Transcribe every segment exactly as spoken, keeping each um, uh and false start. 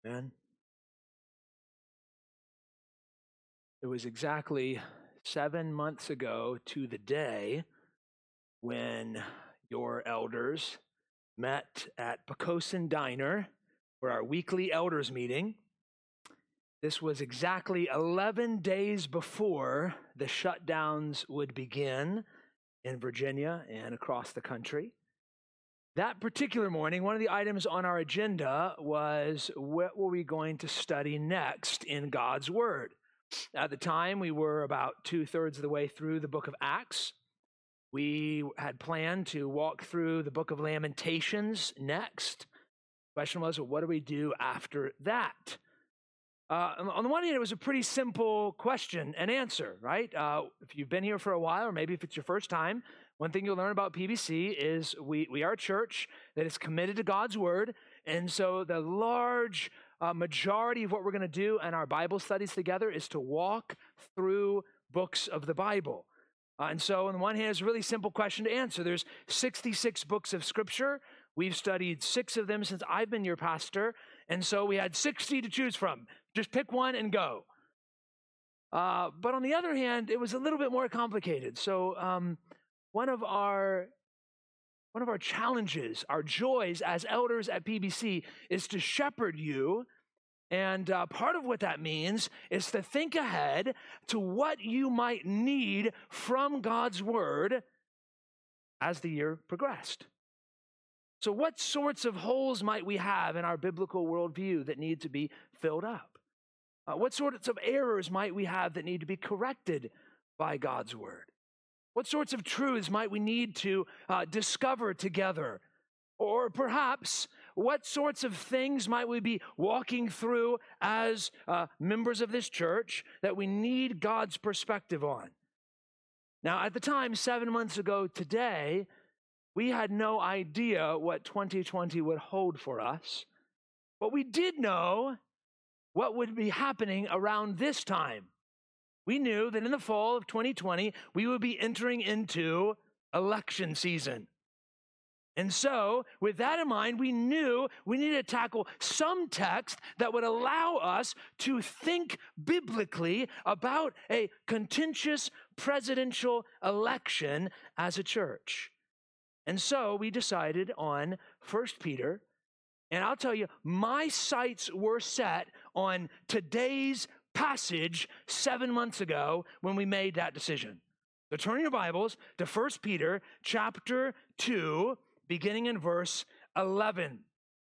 Man, it was exactly seven months ago to the day when your elders met at Pocosin Diner for our weekly elders meeting. This was exactly eleven days before the shutdowns would begin in Virginia and across the country. That particular morning, one of the items on our agenda was what were we going to study next in God's Word? At the time, we were about two-thirds of the way through the book of Acts. We had planned to walk through the book of Lamentations next. The question was, well, what do we do after that? Uh, on the one hand, it was a pretty simple question and answer, right? Uh, if you've been here for a while, or maybe if it's your first time, one thing you'll learn about P B C is we, we are a church that is committed to God's Word, and so the large uh, majority of what we're going to do in our Bible studies together is to walk through books of the Bible. Uh, and so on the one hand, it's a really simple question to answer. There's sixty-six books of Scripture. We've studied six of them since I've been your pastor, and so we had sixty to choose from. Just pick one and go. Uh, but on the other hand, it was a little bit more complicated. So um, one of our one of our challenges, our joys as elders at P B C is to shepherd you. And uh, part of what that means is to think ahead to what you might need from God's Word as the year progressed. So what sorts of holes might we have in our biblical worldview that need to be filled up? Uh, what sorts of errors might we have that need to be corrected by God's Word? What sorts of truths might we need to uh, discover together? Or perhaps, what sorts of things might we be walking through as uh, members of this church that we need God's perspective on? Now, at the time, seven months ago today, we had no idea what twenty twenty would hold for us, but we did know what would be happening around this time. We knew that in the fall of twenty twenty, we would be entering into election season. And so, with that in mind, we knew we needed to tackle some text that would allow us to think biblically about a contentious presidential election as a church. And so, we decided on First Peter. And I'll tell you, my sights were set on today's passage seven months ago when we made that decision. So turn your Bibles to First Peter chapter two, beginning in verse eleven.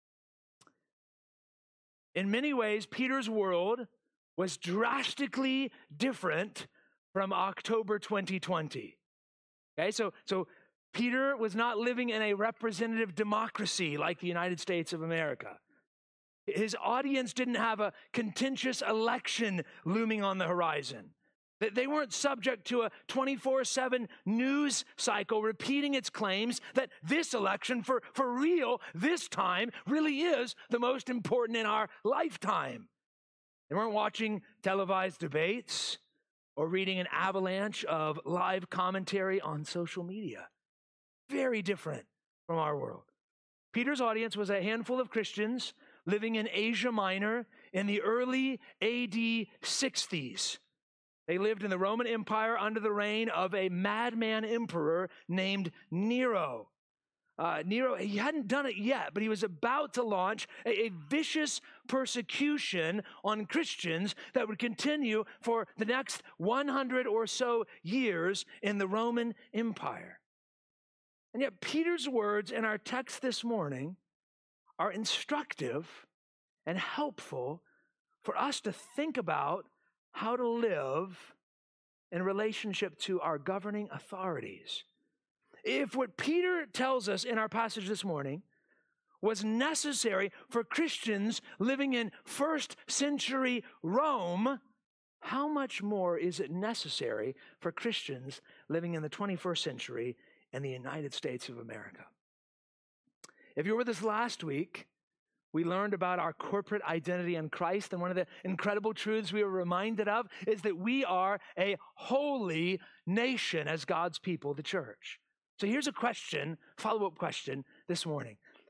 In many ways, Peter's world was drastically different from October twenty twenty. Okay, so, so Peter was not living in a representative democracy like the United States of America. His audience didn't have a contentious election looming on the horizon. They weren't subject to a twenty-four seven news cycle repeating its claims that this election, for, for real, this time, really is the most important in our lifetime. They weren't watching televised debates or reading an avalanche of live commentary on social media. Very different from our world. Peter's audience was a handful of Christians living in Asia Minor in the early A D sixties. They lived in the Roman Empire under the reign of a madman emperor named Nero. Uh, Nero, he hadn't done it yet, but he was about to launch a, a vicious persecution on Christians that would continue for the next one hundred or so years in the Roman Empire. And yet Peter's words in our text this morning are instructive and helpful for us to think about how to live in relationship to our governing authorities. If what Peter tells us in our passage this morning was necessary for Christians living in first century Rome, how much more is it necessary for Christians living in the twenty-first century in the United States of America? If you were with us last week, we learned about our corporate identity in Christ, and one of the incredible truths we were reminded of is that we are a holy nation as God's people, the church. So here's a question, follow-up question this morning.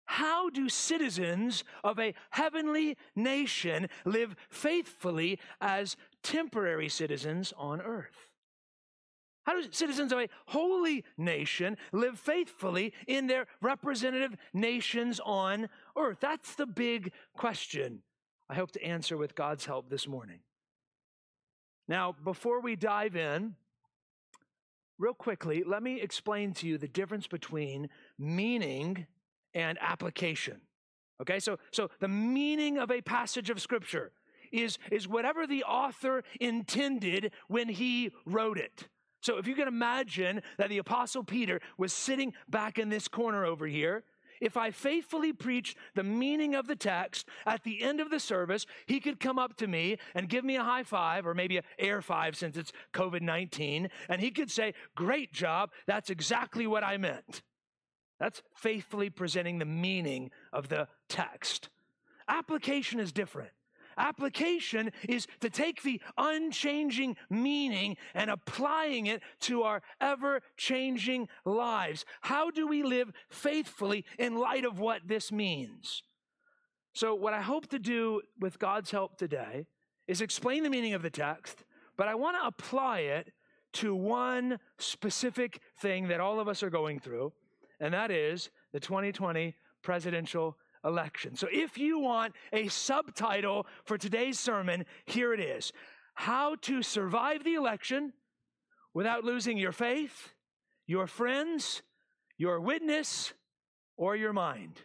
How do citizens of a heavenly nation live faithfully as temporary citizens on earth? How do citizens of a holy nation live faithfully in their representative nations on earth? That's the big question I hope to answer with God's help this morning. Now, before we dive in, real quickly, let me explain to you the difference between meaning and application. Okay, so, so the meaning of a passage of Scripture is, is whatever the author intended when he wrote it. So if you can imagine that the Apostle Peter was sitting back in this corner over here, if I faithfully preached the meaning of the text at the end of the service, he could come up to me and give me a high five, or maybe an air five since it's covid nineteen, and he could say, "Great job, that's exactly what I meant." That's faithfully presenting the meaning of the text. Application is different. Application is to take the unchanging meaning and applying it to our ever-changing lives. How do we live faithfully in light of what this means? So what I hope to do with God's help today is explain the meaning of the text, but I want to apply it to one specific thing that all of us are going through, and that is the twenty twenty presidential election. So if you want a subtitle for today's sermon, here it is: How to Survive the Election Without Losing Your Faith, Your Friends, Your Witness, or Your Mind.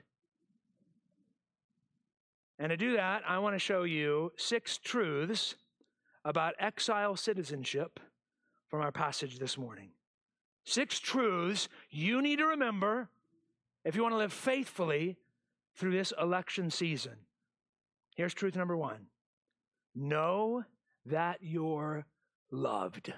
And to do that, I want to show you six truths about exile citizenship from our passage this morning. Six truths you need to remember if you want to live faithfully through this election season. Here's truth number one. Know that you're loved.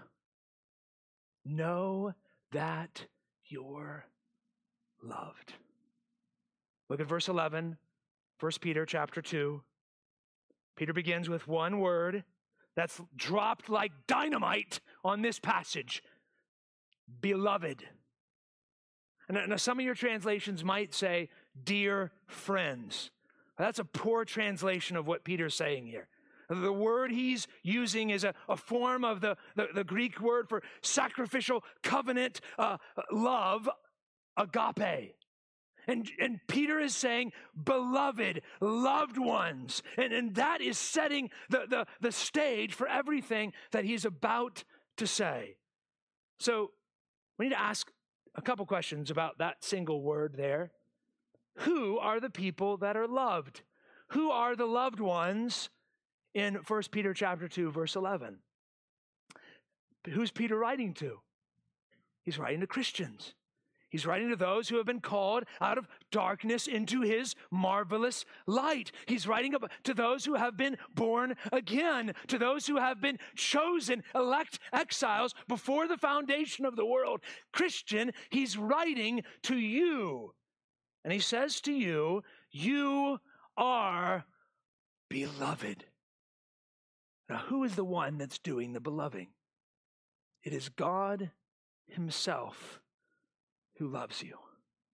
Know that you're loved. Look at verse eleven, First Peter chapter two. Peter begins with one word that's dropped like dynamite on this passage: beloved. And now some of your translations might say, dear friends. That's a poor translation of what Peter's saying here. The word he's using is a, a form of the, the, the Greek word for sacrificial covenant uh, love, agape. And, and Peter is saying, beloved, loved ones. And, and that is setting the, the, the stage for everything that he's about to say. So we need to ask a couple questions about that single word there. Who are the people that are loved? Who are the loved ones in First Peter chapter two, verse eleven? Who's Peter writing to? He's writing to Christians. He's writing to those who have been called out of darkness into his marvelous light. He's writing to those who have been born again, to those who have been chosen, elect exiles before the foundation of the world. Christian, he's writing to you. And he says to you, you are beloved. Now, who is the one that's doing the beloving? It is God himself who loves you.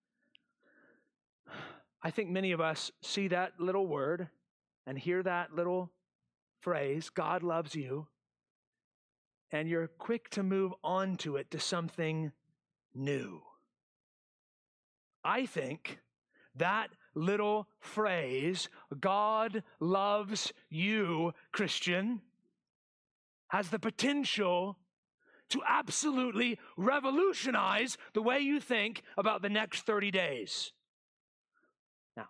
I think many of us see that little word and hear that little phrase, God loves you, and you're quick to move on to it to something new. I think that little phrase, God loves you, Christian, has the potential to absolutely revolutionize the way you think about the next thirty days. Now,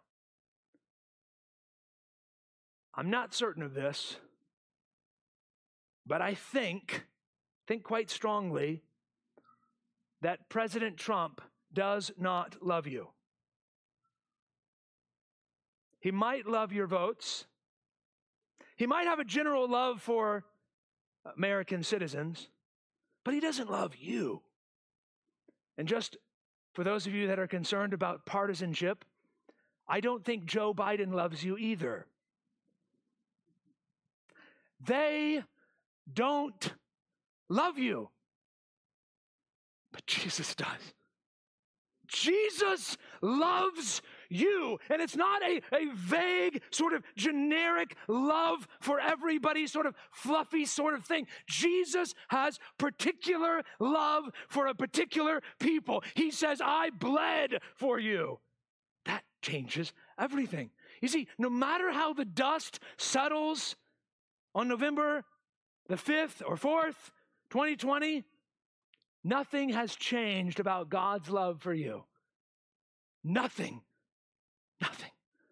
I'm not certain of this, but I think, think quite strongly that President Trump does not love you. He might love your votes. He might have a general love for American citizens, but he doesn't love you. And just for those of you that are concerned about partisanship, I don't think Joe Biden loves you either. They don't love you, but Jesus does. Jesus loves you. And it's not a, a vague, sort of generic love for everybody, sort of fluffy sort of thing. Jesus has particular love for a particular people. He says, I bled for you. That changes everything. You see, no matter how the dust settles on November the fifth or fourth, twenty twenty, nothing has changed about God's love for you. Nothing. Nothing.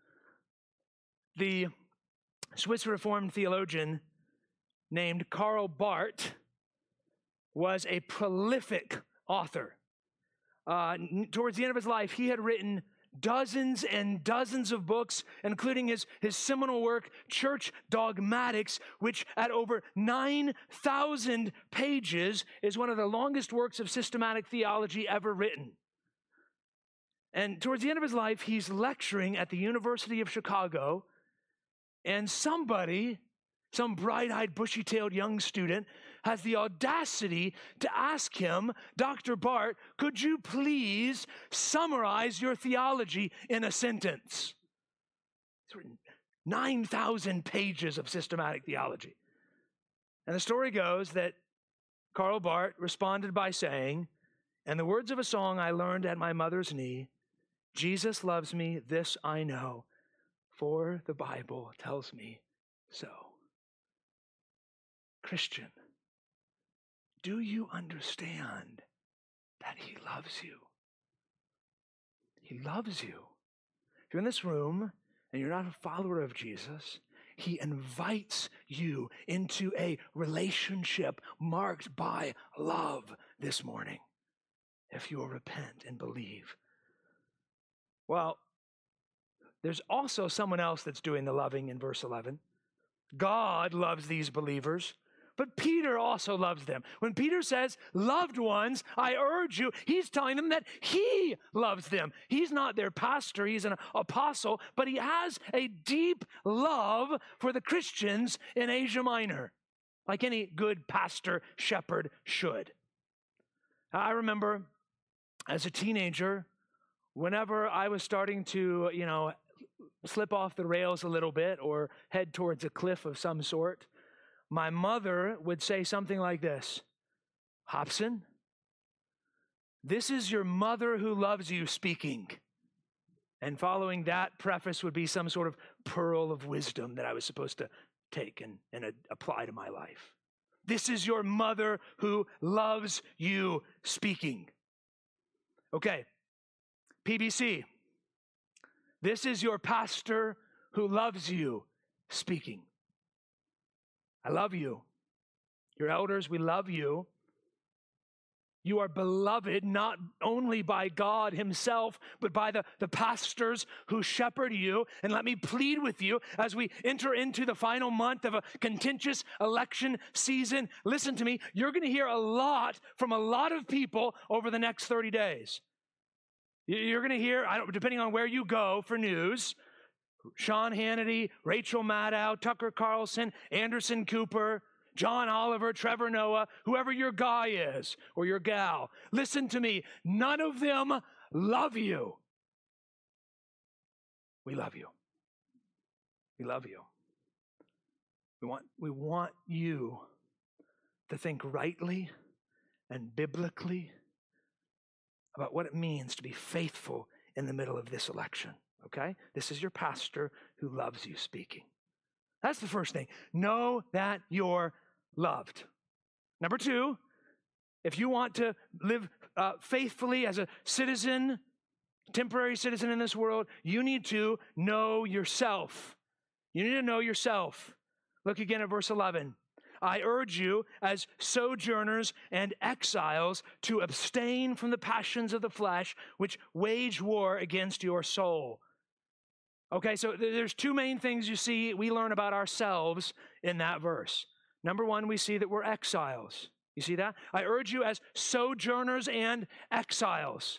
The Swiss Reformed theologian named Karl Barth was a prolific author. Uh, towards the end of his life, he had written dozens and dozens of books, including his, his seminal work, Church Dogmatics, which at over nine thousand pages is one of the longest works of systematic theology ever written. And towards the end of his life, he's lecturing at the University of Chicago, and somebody, some bright-eyed, bushy-tailed young student, has the audacity to ask him, Doctor Barth, could you please summarize your theology in a sentence? It's written nine thousand pages of systematic theology. And the story goes that Karl Barth responded by saying, in the words of a song I learned at my mother's knee, Jesus loves me, this I know, for the Bible tells me so. Christian, do you understand that he loves you? He loves you. If you're in this room and you're not a follower of Jesus, he invites you into a relationship marked by love this morning, if you will repent and believe. Well, there's also someone else that's doing the loving in verse eleven. God loves these believers, but Peter also loves them. When Peter says, loved ones, I urge you, he's telling them that he loves them. He's not their pastor, he's an apostle, but he has a deep love for the Christians in Asia Minor, like any good pastor, shepherd should. I remember as a teenager, whenever I was starting to, you know, slip off the rails a little bit or head towards a cliff of some sort, my mother would say something like this, Hobson, this is your mother who loves you speaking. And following that preface would be some sort of pearl of wisdom that I was supposed to take and, and uh, apply to my life. This is your mother who loves you speaking. Okay, P B C. This is your pastor who loves you speaking. I love you. Your elders, we love you. You are beloved not only by God himself, but by the, the pastors who shepherd you. And let me plead with you as we enter into the final month of a contentious election season. Listen to me. You're going to hear a lot from a lot of people over the next thirty days. You're going to hear, I don't, depending on where you go for news, Sean Hannity, Rachel Maddow, Tucker Carlson, Anderson Cooper, John Oliver, Trevor Noah, whoever your guy is or your gal. Listen to me. None of them love you. We love you. We love you. We want, we want you to think rightly and biblically about what it means to be faithful in the middle of this election, okay? This is your pastor who loves you speaking. That's the first thing. Know that you're loved. Number two, if you want to live uh, faithfully as a citizen, temporary citizen in this world, you need to know yourself. You need to know yourself. Look again at verse eleven. I urge you as sojourners and exiles to abstain from the passions of the flesh which wage war against your soul. Okay, so there's two main things you see we learn about ourselves in that verse. Number one, we see that we're exiles. You see that? I urge you as sojourners and exiles.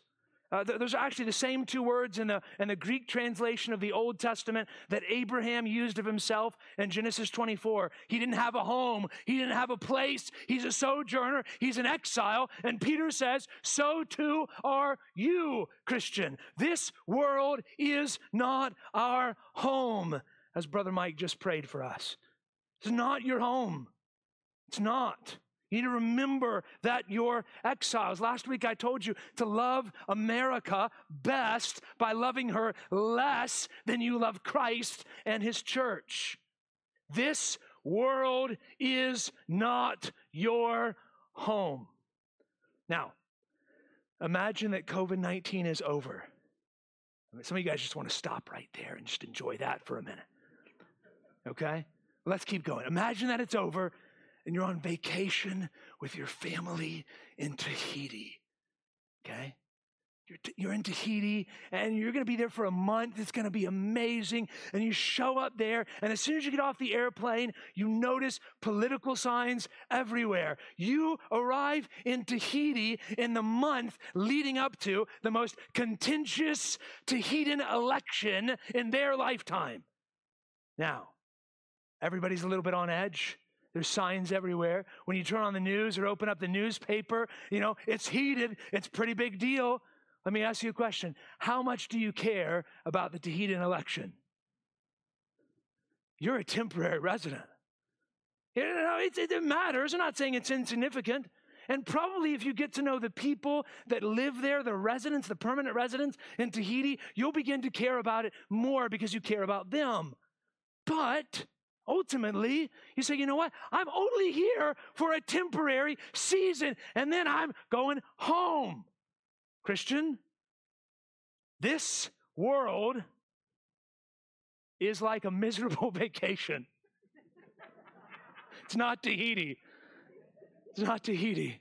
Uh, th- those are actually the same two words in the, in the Greek translation of the Old Testament that Abraham used of himself in Genesis twenty-four. He didn't have a home. He didn't have a place. He's a sojourner. He's an exile. And Peter says, so too are you, Christian. This world is not our home, as Brother Mike just prayed for us. It's not your home. It's not. You need to remember that you're exiles. Last week I told you to love America best by loving her less than you love Christ and his church. This world is not your home. Now, imagine that COVID nineteen is over. I mean, some of you guys just want to stop right there and just enjoy that for a minute. Okay? Let's keep going. Imagine that it's over and you're on vacation with your family in Tahiti, okay? You're, t- you're in Tahiti, and you're going to be there for a month. It's going to be amazing. And you show up there, and as soon as you get off the airplane, you notice political signs everywhere. You arrive in Tahiti in the month leading up to the most contentious Tahitian election in their lifetime. Now, everybody's a little bit on edge. There's signs everywhere. When you turn on the news or open up the newspaper, you know, it's heated. It's a pretty big deal. Let me ask you a question. How much do you care about the Tahitian election? You're a temporary resident. You know, it, it matters. I'm not saying it's insignificant. And probably if you get to know the people that live there, the residents, the permanent residents in Tahiti, you'll begin to care about it more because you care about them. But ultimately, you say, you know what? I'm only here for a temporary season, and then I'm going home. Christian, this world is like a miserable vacation. It's not Tahiti. It's not Tahiti.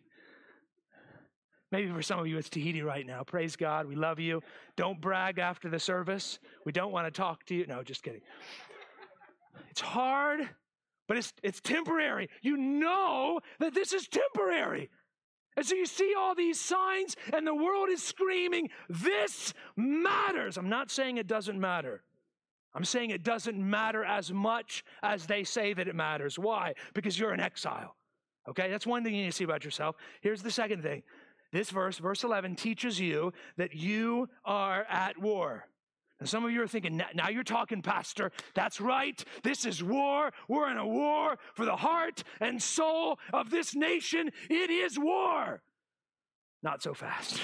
Maybe for some of you, it's Tahiti right now. Praise God. We love you. Don't brag after the service. We don't want to talk to you. No, just kidding. It's hard, but it's it's temporary. You know that this is temporary. And so you see all these signs, and the world is screaming, this matters. I'm not saying it doesn't matter. I'm saying it doesn't matter as much as they say that it matters. Why? Because you're in exile. Okay, that's one thing you need to see about yourself. Here's the second thing. This verse, verse eleven, teaches you that you are at war. And some of you are thinking, now you're talking, Pastor. That's right. This is war. We're in a war for the heart and soul of this nation. It is war. Not so fast.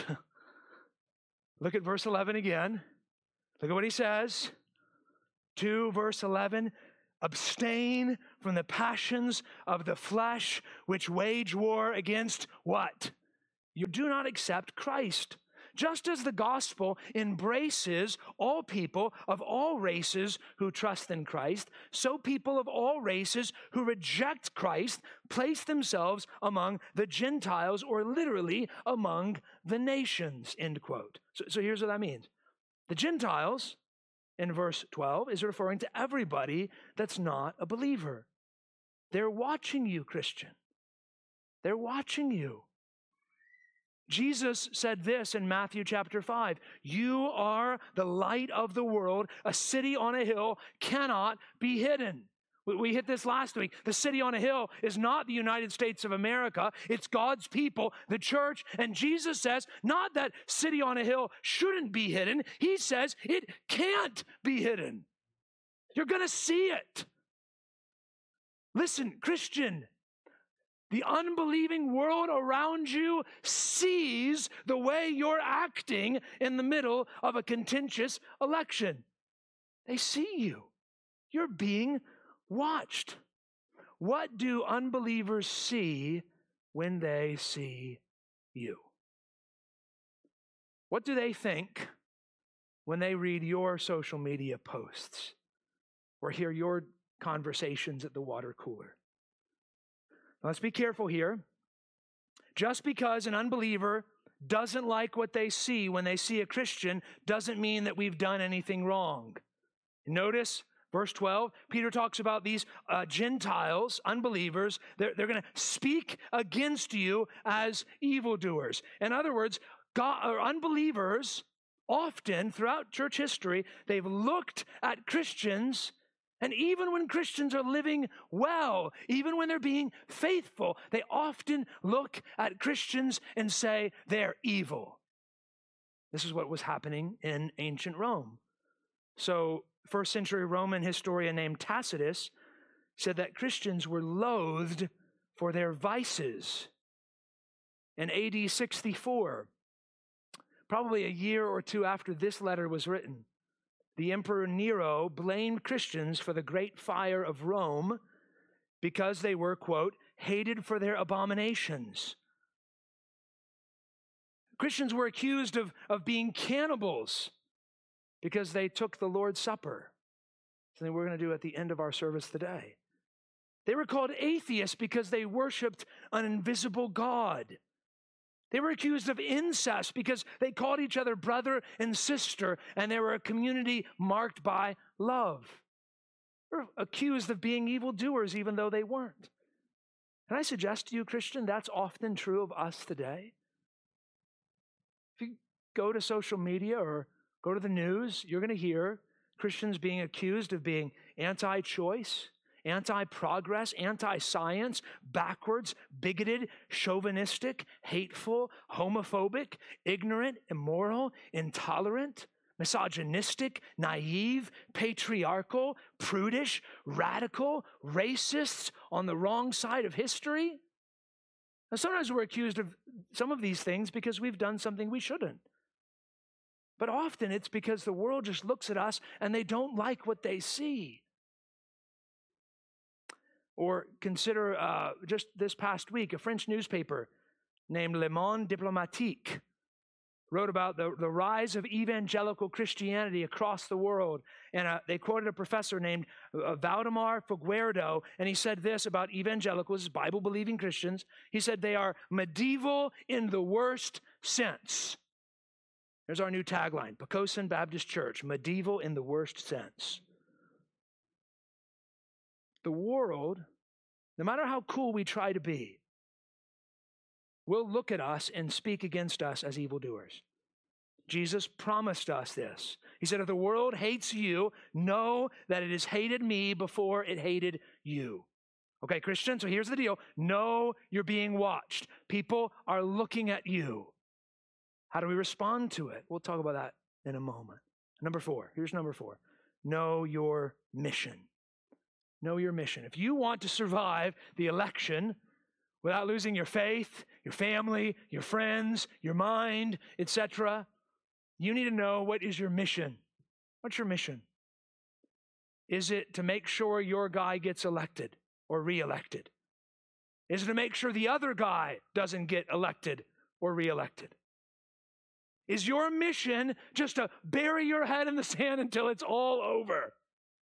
Look at verse eleven again. Look at what he says. two, verse eleven. Abstain from the passions of the flesh, which wage war against what? You do not accept Christ. Just as the gospel embraces all people of all races who trust in Christ, so people of all races who reject Christ place themselves among the Gentiles, or literally among the nations, end quote. So, so here's what that means. The Gentiles, in verse twelve, is referring to everybody that's not a believer. They're watching you, Christian. They're watching you. Jesus said this in Matthew chapter five, you are the light of the world. A city on a hill cannot be hidden. We hit this last week. The city on a hill is not the United States of America. It's God's people, the church. And Jesus says not that city on a hill shouldn't be hidden. He says it can't be hidden. You're going to see it. Listen, Christian, the unbelieving world around you sees the way you're acting in the middle of a contentious election. They see you. You're being watched. What do unbelievers see when they see you? What do they think when they read your social media posts or hear your conversations at the water cooler? Let's be careful here. Just because an unbeliever doesn't like what they see when they see a Christian doesn't mean that we've done anything wrong. Notice verse twelve, Peter talks about these uh, Gentiles, unbelievers. They're, they're going to speak against you as evildoers. In other words, God, or unbelievers, often throughout church history, they've looked at Christians, and even when Christians are living well, even when they're being faithful, they often look at Christians and say they're evil. This is what was happening in ancient Rome. So, first century Roman historian named Tacitus said that Christians were loathed for their vices. In A D sixty-four, probably a year or two after this letter was written, the Emperor Nero blamed Christians for the great fire of Rome because they were, quote, hated for their abominations. Christians were accused of, of being cannibals because they took the Lord's Supper, something we're going to do at the end of our service today. They were called atheists because they worshiped an invisible God. They were accused of incest because they called each other brother and sister, and they were a community marked by love. They were accused of being evildoers even though they weren't. Can I suggest to you, Christian, that's often true of us today? If you go to social media or go to the news, you're going to hear Christians being accused of being anti-choice, anti-progress, anti-science, backwards, bigoted, chauvinistic, hateful, homophobic, ignorant, immoral, intolerant, misogynistic, naive, patriarchal, prudish, radical, racists on the wrong side of history. Now, sometimes we're accused of some of these things because we've done something we shouldn't. But often it's because the world just looks at us and they don't like what they see. Or consider uh, just this past week, a French newspaper named Le Monde Diplomatique wrote about the, the rise of evangelical Christianity across the world. And uh, they quoted a professor named uh, Valdemar Figueiredo, and he said this about evangelicals, Bible-believing Christians. He said they are medieval in the worst sense. There's our new tagline, Poquoson Baptist Church, medieval in the worst sense. The world, no matter how cool we try to be, will look at us and speak against us as evildoers. Jesus promised us this. He said, if the world hates you, know that it has hated me before it hated you. Okay, Christian, so here's the deal. Know you're being watched. People are looking at you. How do we respond to it? We'll talk about that in a moment. Number four, here's number four. Know your mission. Know your mission. If you want to survive the election without losing your faith, your family, your friends, your mind, et cetera, you need to know what is your mission. What's your mission? Is it to make sure your guy gets elected or reelected? Is it to make sure the other guy doesn't get elected or reelected? Is your mission just to bury your head in the sand until it's all over?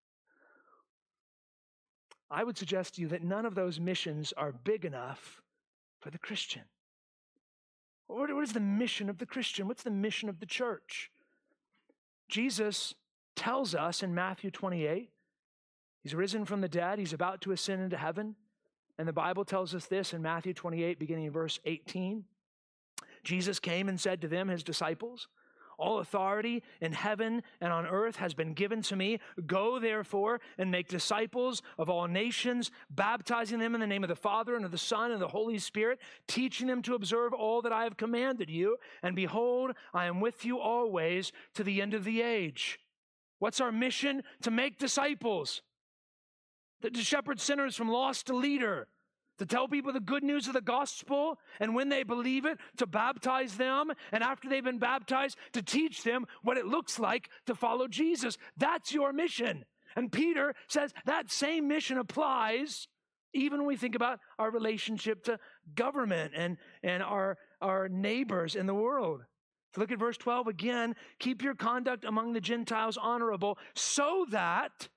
I would suggest to you that none of those missions are big enough for the Christian. What is the mission of the Christian? What's the mission of the church? Jesus tells us in Matthew twenty-eight, he's risen from the dead, he's about to ascend into heaven. And the Bible tells us this in Matthew twenty-eight, beginning in verse eighteen. Jesus came and said to them, his disciples, all authority in heaven and on earth has been given to me. Go, therefore, and make disciples of all nations, baptizing them in the name of the Father and of the Son and of the Holy Spirit, teaching them to observe all that I have commanded you. And behold, I am with you always to the end of the age. What's our mission? To make disciples, to shepherd sinners from lost to leader, to tell people the good news of the gospel, and when they believe it, to baptize them, and after they've been baptized, to teach them what it looks like to follow Jesus. That's your mission. And Peter says that same mission applies even when we think about our relationship to government and, and our, our neighbors in the world. So look at verse twelve again. Keep your conduct among the Gentiles honorable, so that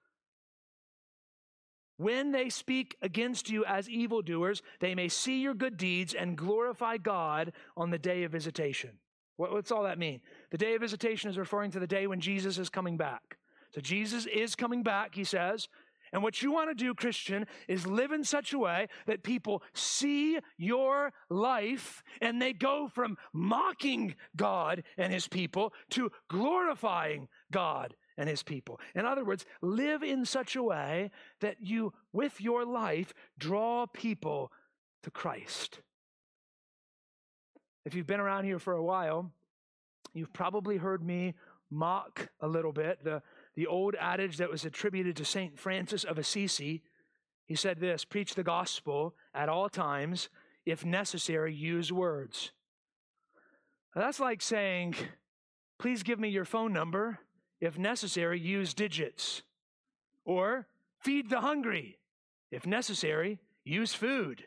when they speak against you as evildoers, they may see your good deeds and glorify God on the day of visitation. What, what's all that mean? The day of visitation is referring to the day when Jesus is coming back. So Jesus is coming back, he says, And what you want to do, Christian, is live in such a way that people see your life and they go from mocking God and his people to glorifying God and his people. In other words, live in such a way that you, with your life, draw people to Christ. If you've been around here for a while, you've probably heard me mock a little bit the The old adage that was attributed to Saint Francis of Assisi. He said this: preach the gospel at all times, if necessary, use words. Now, that's like saying, please give me your phone number. If necessary, use digits. Or feed the hungry. If necessary, use food.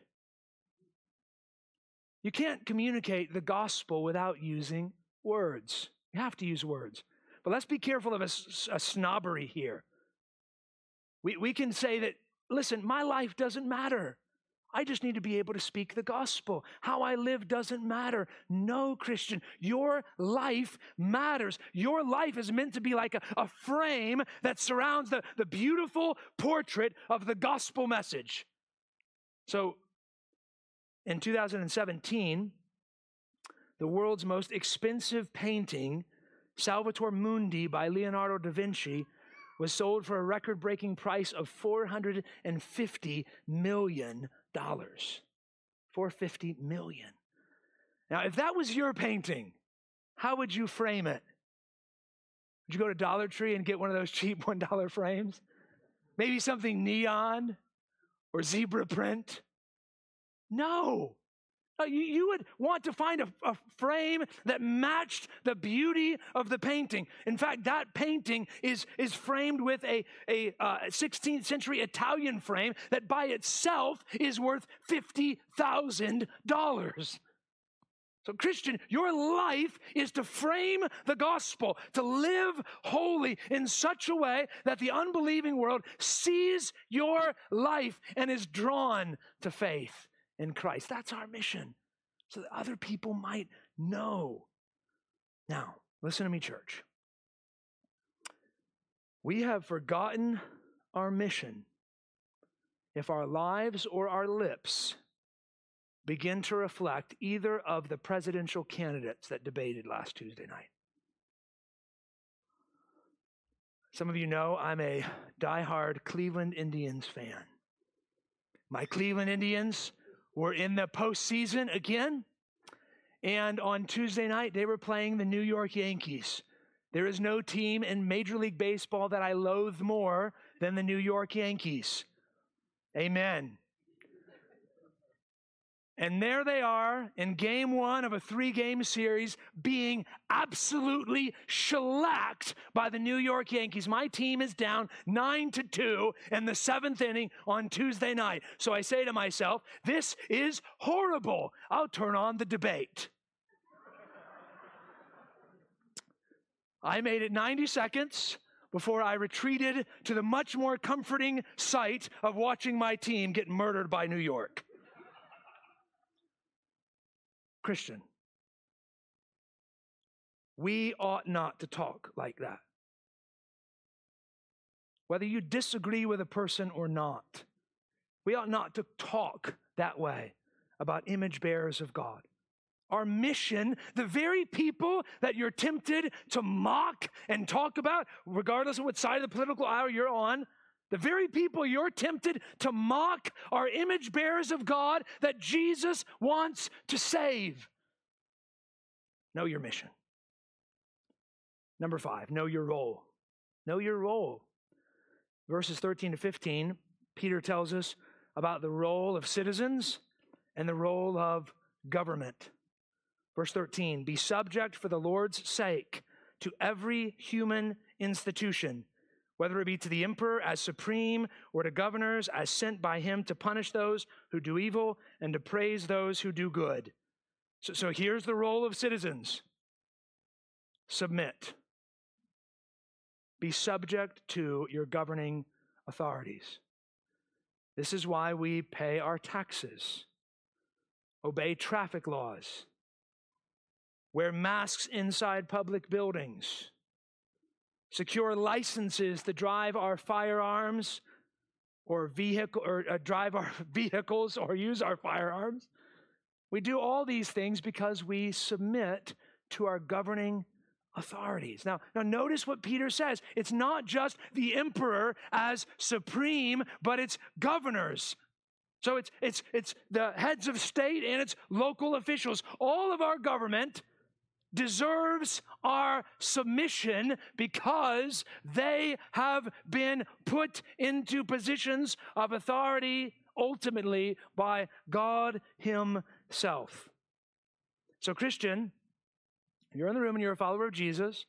You can't communicate the gospel without using words. You have to use words. But let's be careful of a, a snobbery here. We, we can say that, listen, my life doesn't matter. I just need to be able to speak the gospel. How I live doesn't matter. No, Christian, your life matters. Your life is meant to be like a, a frame that surrounds the, the beautiful portrait of the gospel message. So, in two thousand seventeen, the world's most expensive painting, Salvator Mundi by Leonardo da Vinci, was sold for a record-breaking price of four hundred fifty million dollars. four hundred fifty million dollars. Now, if that was your painting, how would you frame it? Would you go to Dollar Tree and get one of those cheap one dollar frames? Maybe something neon or zebra print? No. You, you would want to find a, a frame that matched the beauty of the painting. In fact, that painting is, is framed with a, a uh, sixteenth century Italian frame that by itself is worth fifty thousand dollars. So, Christian, your life is to frame the gospel, to live holy in such a way that the unbelieving world sees your life and is drawn to faith in Christ. That's our mission, so that other people might know. Now, listen to me, church. We have forgotten our mission if our lives or our lips begin to reflect either of the presidential candidates that debated last Tuesday night. Some of you know I'm a diehard Cleveland Indians fan. My Cleveland Indians were in the postseason again, and on Tuesday night, they were playing the New York Yankees. There is no team in Major League Baseball that I loathe more than the New York Yankees. Amen. And there they are in game one of a three-game series being absolutely shellacked by the New York Yankees. My team is down nine to two in the seventh inning on Tuesday night. So I say to myself, this is horrible. I'll turn on the debate. I made it ninety seconds before I retreated to the much more comforting sight of watching my team get murdered by New York. Christian, we ought not to talk like that. Whether you disagree with a person or not, we ought not to talk that way about image bearers of God. Our mission, the very people that you're tempted to mock and talk about, regardless of what side of the political aisle you're on, the very people you're tempted to mock are image bearers of God that Jesus wants to save. Know your mission. Number five, know your role. Know your role. Verses thirteen to fifteen, Peter tells us about the role of citizens and the role of government. Verse thirteen, be subject for the Lord's sake to every human institution, whether it be to the emperor as supreme or to governors as sent by him to punish those who do evil and to praise those who do good. So, so here's the role of citizens. Submit. Be subject to your governing authorities. This is why we pay our taxes, obey traffic laws, wear masks inside public buildings, secure licenses to drive our firearms or vehicle or uh, drive our vehicles or use our firearms. We do all these things because we submit to our governing authorities. Now, now notice what Peter says. It's not just the emperor as supreme, but it's governors. So it's it's it's the heads of state and it's local officials. All of our government deserves our submission because they have been put into positions of authority ultimately by God himself. So Christian, you're in the room and you're a follower of Jesus,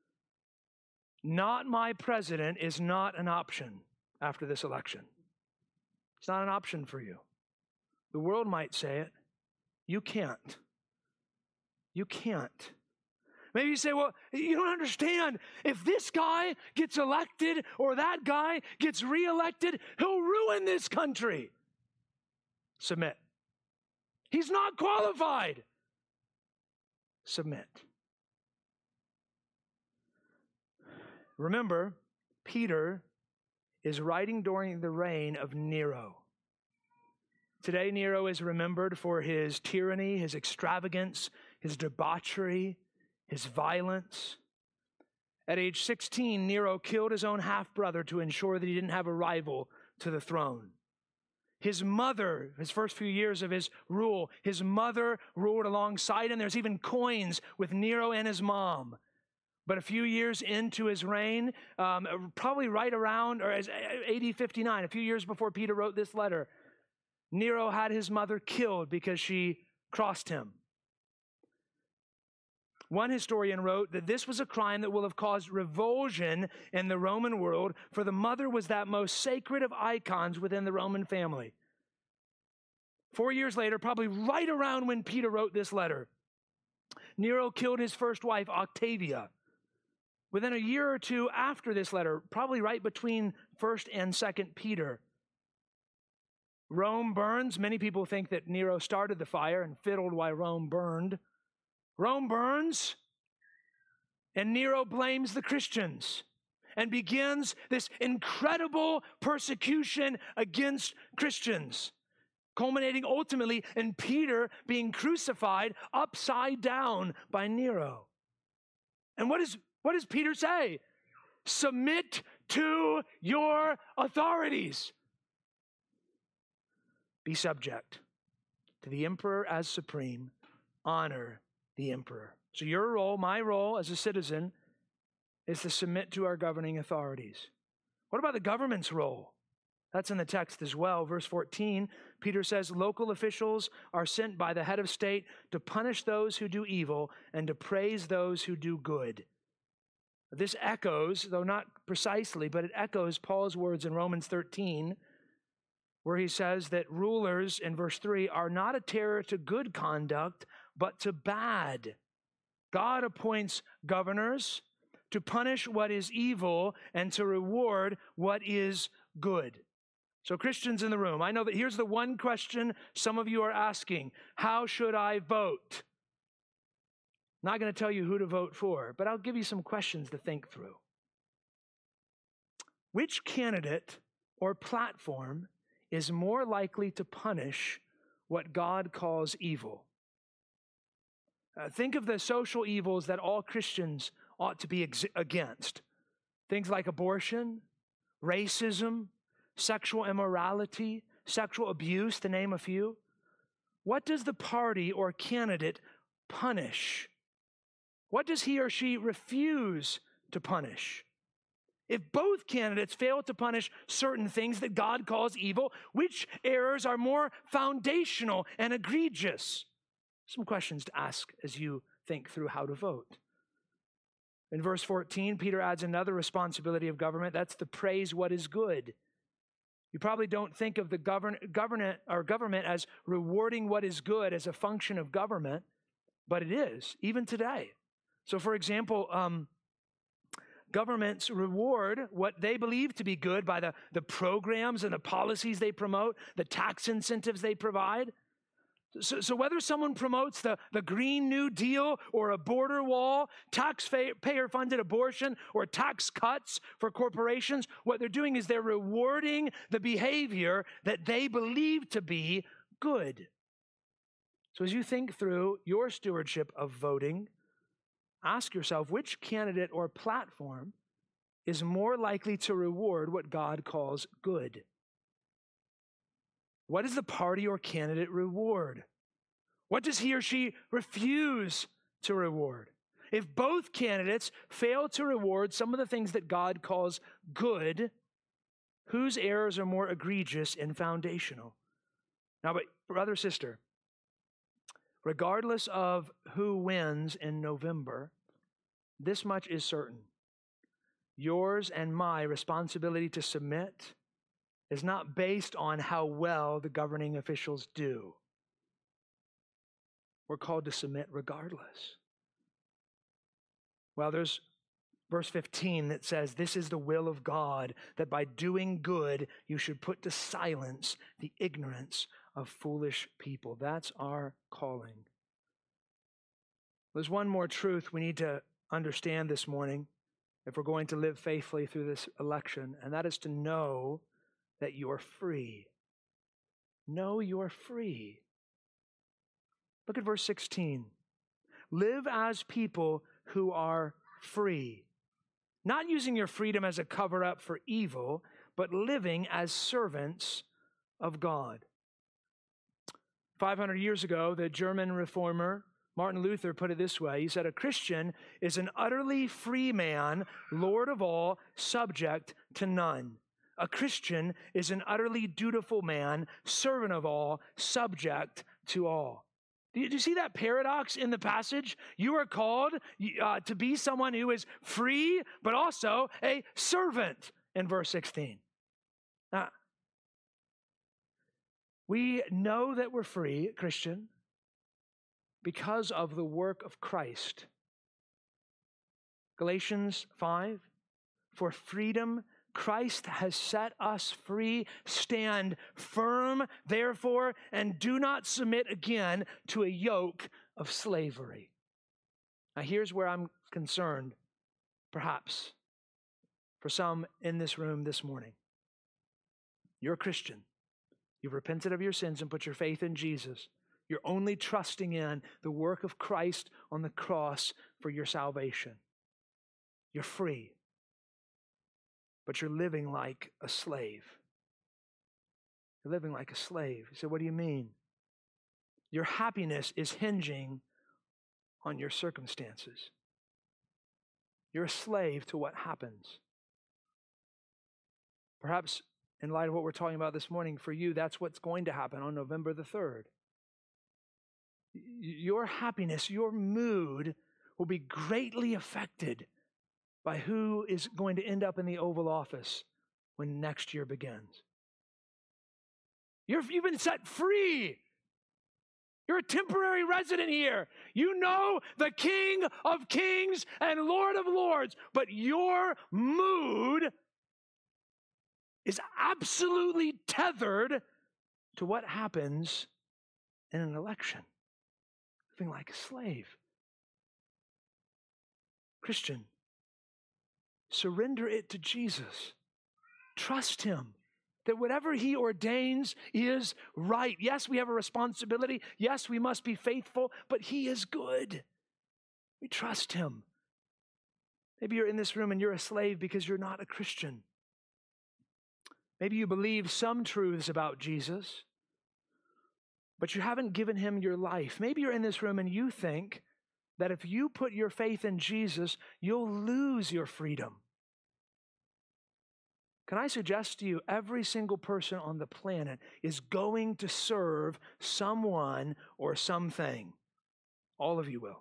not my president is not an option after this election. It's not an option for you. The world might say it. You can't. You can't. Maybe you say, well, you don't understand. If this guy gets elected or that guy gets reelected, he'll ruin this country. Submit. He's not qualified. Submit. Remember, Peter is writing during the reign of Nero. Today, Nero is remembered for his tyranny, his extravagance, his debauchery, his violence. At age sixteen, Nero killed his own half-brother to ensure that he didn't have a rival to the throne. His mother, his first few years of his rule, his mother ruled alongside him. There's even coins with Nero and his mom. But a few years into his reign, um, probably right around, or as A D fifty-nine, a few years before Peter wrote this letter, Nero had his mother killed because she crossed him. One historian wrote that this was a crime that will have caused revulsion in the Roman world, for the mother was that most sacred of icons within the Roman family. Four years later, probably right around when Peter wrote this letter, Nero killed his first wife, Octavia. Within a year or two after this letter, probably right between First and Second Peter, Rome burns. Many people think that Nero started the fire and fiddled while Rome burned. Rome burns, and Nero blames the Christians and begins this incredible persecution against Christians, culminating ultimately in Peter being crucified upside down by Nero. And what, is, what does Peter say? Submit to your authorities. Be subject to the emperor as supreme. Honor the emperor. So your role, my role as a citizen, is to submit to our governing authorities. What about the government's role? That's in the text as well. Verse fourteen, Peter says, local officials are sent by the head of state to punish those who do evil and to praise those who do good. This echoes, though not precisely, but it echoes Paul's words in Romans thirteen, where he says that rulers, in verse three, are not a terror to good conduct, but to bad. God appoints governors to punish what is evil and to reward what is good. So Christians in the room, I know that here's the one question some of you are asking. How should I vote? I'm not going to tell you who to vote for, but I'll give you some questions to think through. Which candidate or platform is more likely to punish what God calls evil? Uh, think of the social evils that all Christians ought to be ex- against. Things like abortion, racism, sexual immorality, sexual abuse, to name a few. What does the party or candidate punish? What does he or she refuse to punish? If both candidates fail to punish certain things that God calls evil, which errors are more foundational and egregious? Some questions to ask as you think through how to vote. In verse fourteen, Peter adds another responsibility of government. That's to praise what is good. You probably don't think of the govern, government or government as rewarding what is good as a function of government, but it is, even today. So, for example, um, governments reward what they believe to be good by the, the programs and the policies they promote, the tax incentives they provide. So, so whether someone promotes the, the Green New Deal or a border wall, taxpayer-funded abortion, or tax cuts for corporations, what they're doing is they're rewarding the behavior that they believe to be good. So as you think through your stewardship of voting, ask yourself which candidate or platform is more likely to reward what God calls good. What does the party or candidate reward? What does he or she refuse to reward? If both candidates fail to reward some of the things that God calls good, whose errors are more egregious and foundational? Now, but brother, sister, regardless of who wins in November, this much is certain. Yours and my responsibility to submit is not based on how well the governing officials do. We're called to submit regardless. Well, there's verse fifteen that says, this is the will of God, that by doing good you should put to silence the ignorance of foolish people. That's our calling. There's one more truth we need to understand this morning if we're going to live faithfully through this election, and that is to know that you are free. Know you are free. Look at verse sixteen. Live as people who are free, not using your freedom as a cover-up for evil, but living as servants of God. five hundred years ago, the German reformer Martin Luther put it this way. He said, a Christian is an utterly free man, Lord of all, subject to none. A Christian is an utterly dutiful man, servant of all, subject to all. Do you, do you see that paradox in the passage? You are called uh, to be someone who is free, but also a servant in verse sixteen. Now, we know that we're free, Christian, because of the work of Christ. Galatians five, for freedom Christ has set us free. Stand firm, therefore, and do not submit again to a yoke of slavery. Now, here's where I'm concerned, perhaps, for some in this room this morning. You're a Christian. You've repented of your sins and put your faith in Jesus. You're only trusting in the work of Christ on the cross for your salvation. You're free. But you're living like a slave. You're living like a slave. You say, what do you mean? Your happiness is hinging on your circumstances. You're a slave to what happens. Perhaps in light of what we're talking about this morning, for you, that's what's going to happen on November the third. Your happiness, your mood will be greatly affected by who is going to end up in the Oval Office when next year begins. You're, you've been set free. You're a temporary resident here. You know the King of Kings and Lord of Lords, but your mood is absolutely tethered to what happens in an election. Living like a slave. Christian, surrender it to Jesus. Trust him that whatever he ordains is right. Yes, we have a responsibility. Yes, we must be faithful, but he is good. We trust him. Maybe you're in this room and you're a slave because you're not a Christian. Maybe you believe some truths about Jesus, but you haven't given him your life. Maybe you're in this room and you think that if you put your faith in Jesus, you'll lose your freedom. Can I suggest to you, every single person on the planet is going to serve someone or something. All of you will.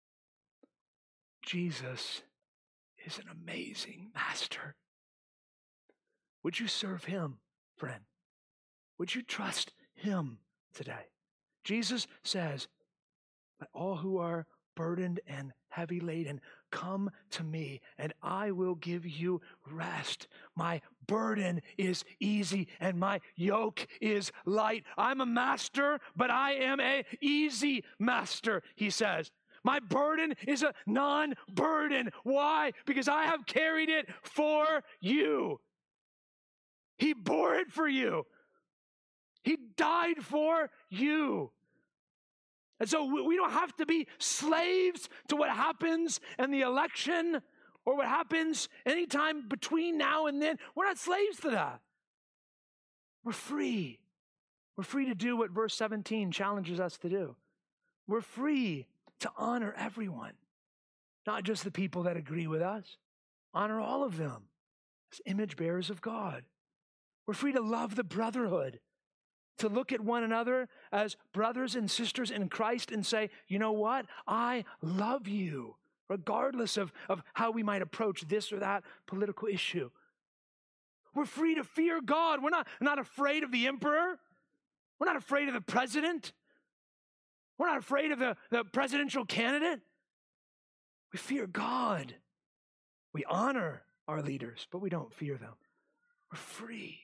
Jesus is an amazing master. Would you serve him, friend? Would you trust him today? Jesus says, let all who are burdened and heavy laden, come to me and I will give you rest. My burden is easy and my yoke is light. I'm a master, but I am a easy master, he says. My burden is a non-burden. Why? Because I have carried it for you. He bore it for you. He died for you. And so we don't have to be slaves to what happens in the election or what happens anytime between now and then. We're not slaves to that. We're free. We're free to do what verse seventeen challenges us to do. We're free to honor everyone, not just the people that agree with us. Honor all of them as image bearers of God. We're free to love the brotherhood, to look at one another as brothers and sisters in Christ and say, you know what? I love you, regardless of, of how we might approach this or that political issue. We're free to fear God. We're not, not afraid of the emperor. We're not afraid of the president. We're not afraid of the, the presidential candidate. We fear God. We honor our leaders, but we don't fear them. We're free.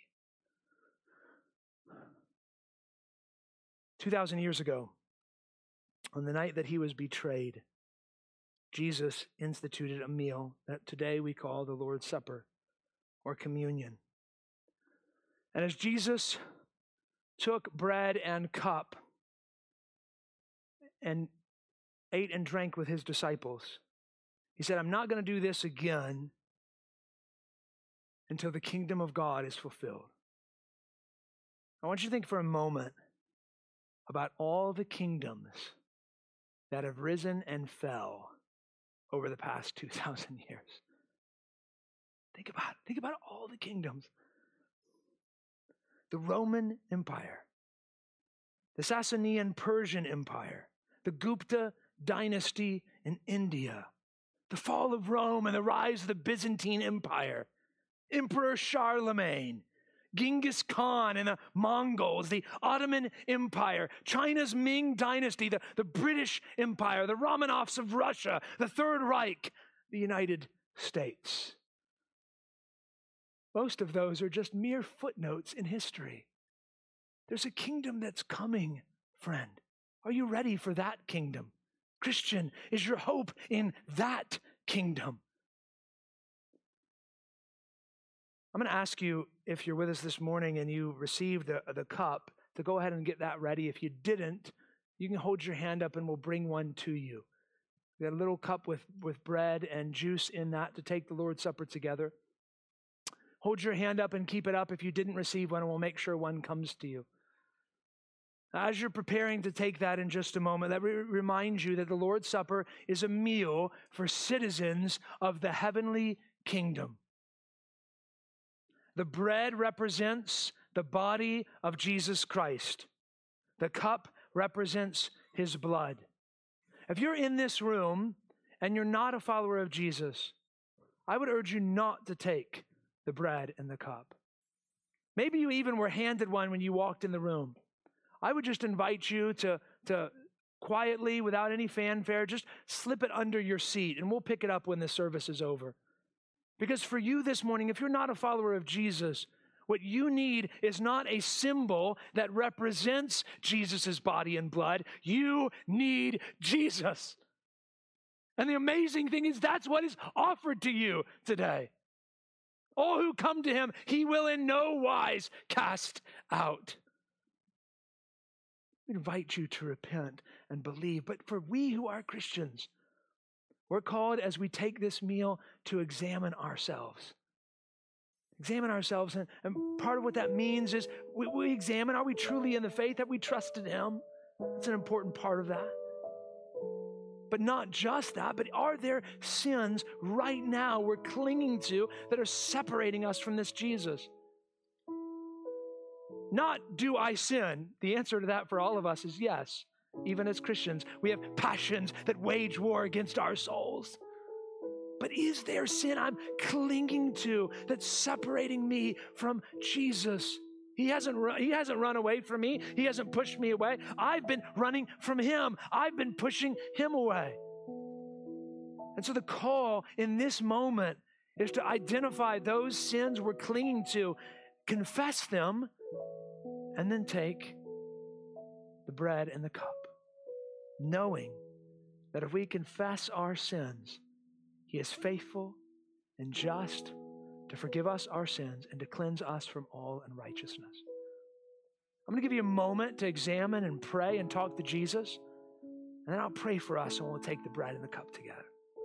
two thousand years ago, on the night that he was betrayed, Jesus instituted a meal that today we call the Lord's Supper or communion. And as Jesus took bread and cup and ate and drank with his disciples, he said, I'm not going to do this again until the kingdom of God is fulfilled. I want you to think for a moment about all the kingdoms that have risen and fell over the past two thousand years. Think about it. Think about all the kingdoms. The Roman Empire, the Sasanian Persian Empire, the Gupta dynasty in India, the fall of Rome and the rise of the Byzantine Empire, Emperor Charlemagne, Genghis Khan and the Mongols, the Ottoman Empire, China's Ming Dynasty, the, the British Empire, the Romanovs of Russia, the Third Reich, the United States. Most of those are just mere footnotes in history. There's a kingdom that's coming, friend. Are you ready for that kingdom? Christian, is your hope in that kingdom? I'm going to ask you, if you're with us this morning and you received the, the cup, to go ahead and get that ready. If you didn't, you can hold your hand up and we'll bring one to you. We got a little cup with, with bread and juice in that to take the Lord's Supper together. Hold your hand up and keep it up if you didn't receive one, and we'll make sure one comes to you. As you're preparing to take that in just a moment, let me remind you that the Lord's Supper is a meal for citizens of the heavenly kingdom. The bread represents the body of Jesus Christ. The cup represents his blood. If you're in this room and you're not a follower of Jesus, I would urge you not to take the bread and the cup. Maybe you even were handed one when you walked in the room. I would just invite you to, to quietly, without any fanfare, just slip it under your seat, and we'll pick it up when the service is over. Because for you this morning, if you're not a follower of Jesus, what you need is not a symbol that represents Jesus' body and blood. You need Jesus. And the amazing thing is that's what is offered to you today. All who come to him, he will in no wise cast out. I invite you to repent and believe. But for we who are Christians, we're called as we take this meal to examine ourselves. Examine ourselves. And, and part of what that means is we, we examine, are we truly in the faith? Have we trusted him? That's an important part of that. But not just that, but are there sins right now we're clinging to that are separating us from this Jesus? Not, do I sin? The answer to that for all of us is yes. Even as Christians, we have passions that wage war against our souls. But is there sin I'm clinging to that's separating me from Jesus? He hasn't, run, he hasn't run away from me. He hasn't pushed me away. I've been running from him. I've been pushing him away. And so the call in this moment is to identify those sins we're clinging to, confess them, and then take the bread and the cup, knowing that if we confess our sins, He is faithful and just to forgive us our sins and to cleanse us from all unrighteousness. I'm going to give you a moment to examine and pray and talk to Jesus, and then I'll pray for us and we'll take the bread and the cup together.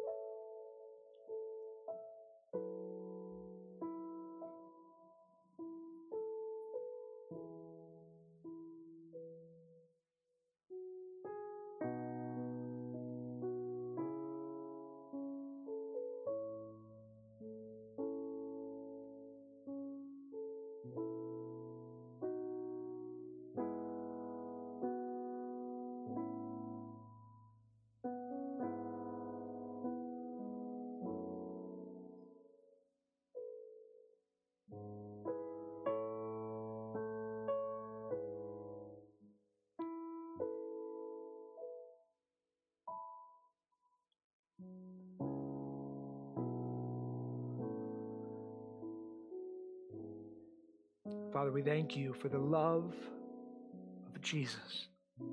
Father, we thank you for the love of Jesus.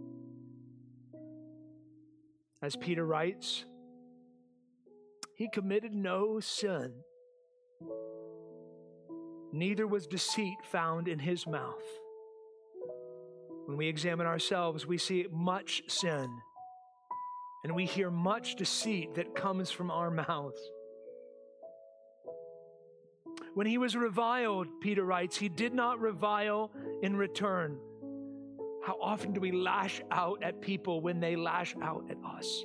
As Peter writes, He committed no sin, neither was deceit found in His mouth. When we examine ourselves, we see much sin, and we hear much deceit that comes from our mouths. When He was reviled, Peter writes, He did not revile in return. How often do we lash out at people when they lash out at us?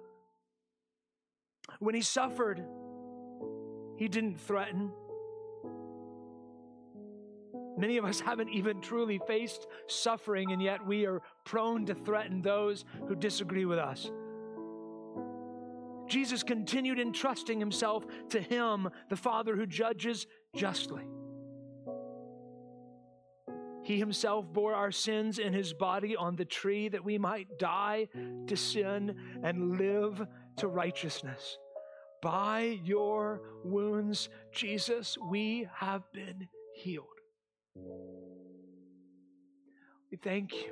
When He suffered, He didn't threaten. Many of us haven't even truly faced suffering, and yet we are prone to threaten those who disagree with us. Jesus continued entrusting Himself to Him, the Father who judges justly. He Himself bore our sins in His body on the tree that we might die to sin and live to righteousness. By your wounds, Jesus, we have been healed. We thank you.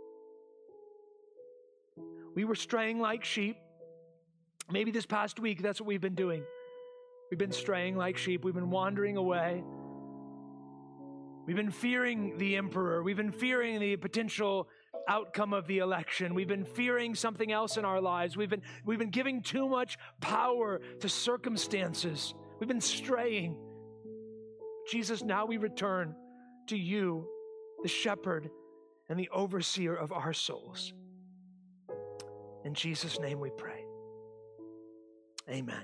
We were straying like sheep. Maybe this past week, that's what we've been doing. We've been straying like sheep. We've been wandering away. We've been fearing the emperor. We've been fearing the potential outcome of the election. We've been fearing something else in our lives. We've been, we've been giving too much power to circumstances. We've been straying. Jesus, now we return to you, the shepherd and the overseer of our souls. In Jesus' name we pray. Amen.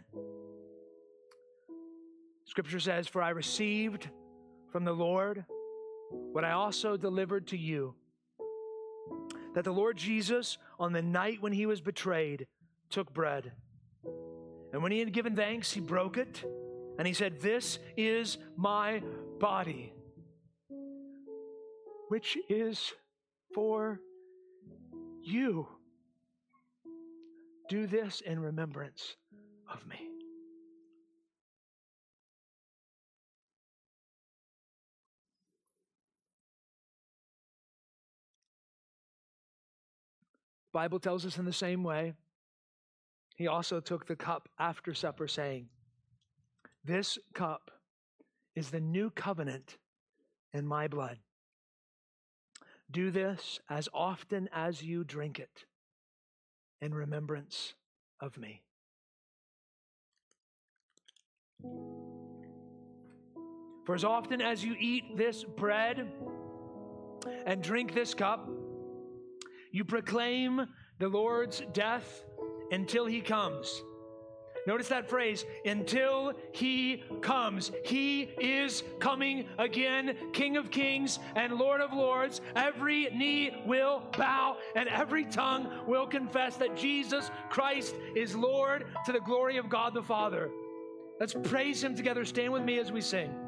Scripture says, for I received from the Lord what I also delivered to you, that the Lord Jesus, on the night when He was betrayed, took bread. And when He had given thanks, He broke it, and He said, this is my body, which is for you. Do this in remembrance of me. The Bible tells us in the same way, He also took the cup after supper, saying, this cup is the new covenant in my blood. Do this as often as you drink it in remembrance of me. For as often as you eat this bread and drink this cup, you proclaim the Lord's death until He comes. Notice that phrase, until He comes. He is coming again, King of kings and Lord of lords. Every knee will bow and every tongue will confess that Jesus Christ is Lord, to the glory of God the Father. Let's praise Him together. Stand with me as we sing.